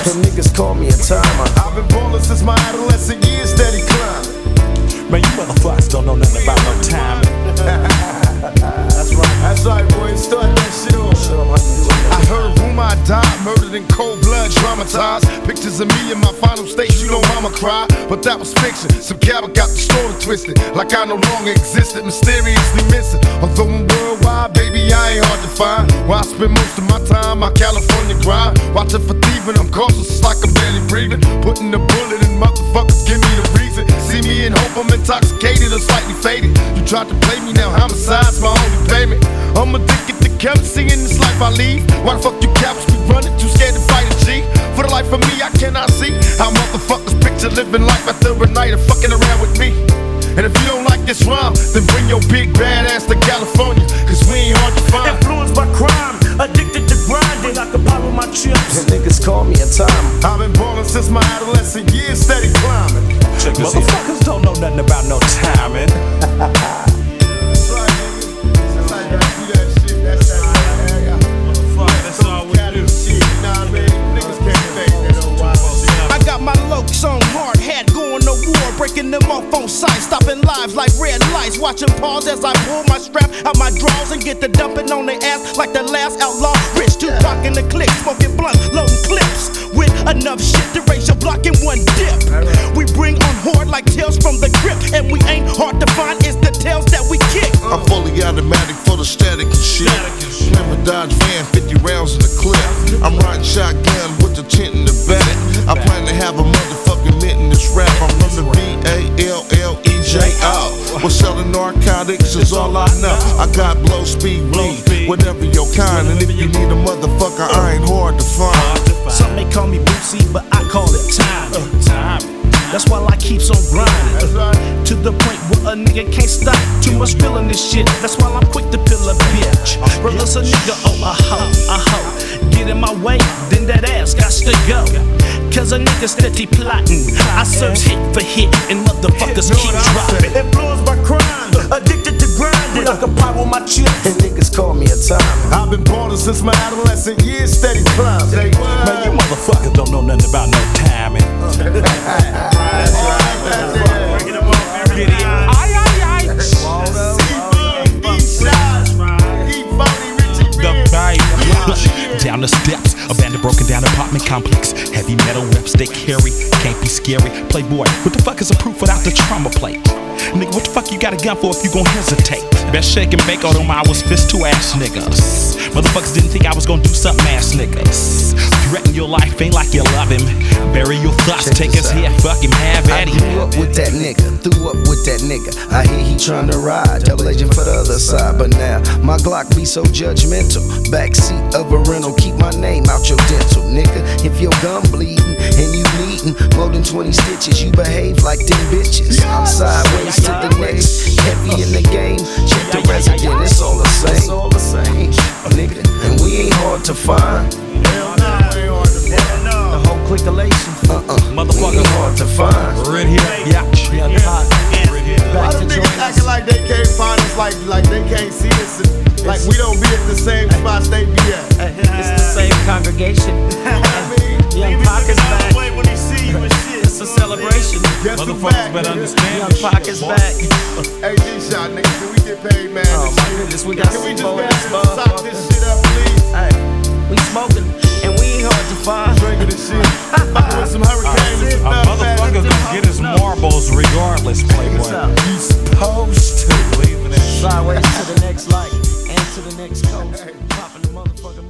And niggas call me a timer. I've been ballin' since my adolescent years, steady climbing. Man, you motherfuckers don't know nothing about no timing. That's right, boy. Start that shit off. I heard rumor I died, murdered in cold blood, traumatized. Pictures of me in my final state, you know mama cried. But that was fiction. Some cabba got the story twisted, like I no longer existed, mysteriously missing. Although I'm worldwide, baby, I ain't hard to find. Where I spend most of my time, my California grind. Watching for thieving, I'm cautious, it's like I'm barely breathing. Putting the bullet in motherfuckers, give me the reason. See me in hope, I'm intoxicated or slightly faded. You tried to play me, now homicide's my only payment. I'm addicted to currency in this life I leave. Why the fuck you cops be running, too scared to fight a G? For the life of me, I cannot see how motherfuckers picture living life after a night of fucking around with me. And if you don't like this rhyme, then bring your big bad ass to California, cause we ain't hard to find. Influenced by crime, addicted to grinding, I can buy with my chips. And niggas call me a timer. I've been ballin' since my adolescent years, steady climbing. Check this motherfuckers don't know nothing about no timing. That's right, nigga. Since I got do that shit, that's all we do. Nah, man, niggas can't fake that old wild shit. I got my lokes on hard hat, going to war, breaking them off on sight, stopping lives like red lights, watching pause as I pull my strap out my drawers and get the dumping on their ass like the last outlaw. Rich Tupac in the click, smoking blunt, loading clips with enough shit to raise your block in one dip. We bring on horde like tails from the crypt, and we ain't hard to find, it's the tails that we kick. I'm fully automatic for the static and shit. Never Dodge van, 50 rounds in the clip. I'm riding shotgun with the tent in the back. I plan to have a motherfucking mint in this rap. I'm from the BALLEJO. We're selling narcotics is all I know. I got blow speed weed, whatever your kind. And if you need a motherfucker, I ain't hard to find. Some may call me Bootsy, but I call it time. That's why I keeps on grinding, to the point where a nigga can't stop. Too much feeling this shit, that's why I'm quick to pill a bitch. Release a nigga, oh a hoe, get in my way, then that ass got to go. Cause a nigga steady plotting, I search hit for hit, and motherfuckers keep dropping. Influenced by crime, addicted to grinding, I can pop with my chips. And niggas call me a timer. I've been ballin' since my adolescent years, steady climbing. Man, you motherfuckers don't know nothing about no timing. Down the steps, abandoned, broken down apartment complex. Heavy metal reps they carry, can't be scary. Playboy, what the fuck is a proof without the trauma plate? Nigga, what the fuck you got a gun for if you gon' hesitate? Best shake and bake, all them I was fist to ass niggas. Motherfuckers didn't think I was gon' do something, ass niggas. Threaten your life, ain't like you love him. Bury your thoughts, take his head, fuck him, have at him. I grew up with that nigga, threw up with that nigga. I hear he tryna ride, double agent for the other side. But now, my Glock be so judgmental. Backseat of a rental, keep my name out your dental. Nigga, if your gun bleeding and you needin' more than 20 stitches, you behave like them bitches. Sideways to the next, heavy in the game. Check the resident, it's all the same. It's all the same, nigga, and we ain't hard to find. The whole clickalation, Motherfucker, hard to find. right here, yeah. Why the niggas acting like they can't find us, like they can't see us, and like we don't be at the same spots they be at? it's the same congregation. Young Pac is back. It's a celebration. Guess who Motherfuckers back, better nigga? understand. Young Pac is back. Hey, G-Shot, nigga, can we get paid, man? Oh my goodness, we got Can we just Sebo in get this top this shit up, please? Hey, we smoking, and we ain't hard to find. Drinking this shit. Fucking with some hurricanes and A some motherfucker gonna get his marbles regardless, Playboy. You supposed to. Leaving it. Sideways to the next light, and to the next coast. Popping the motherfucking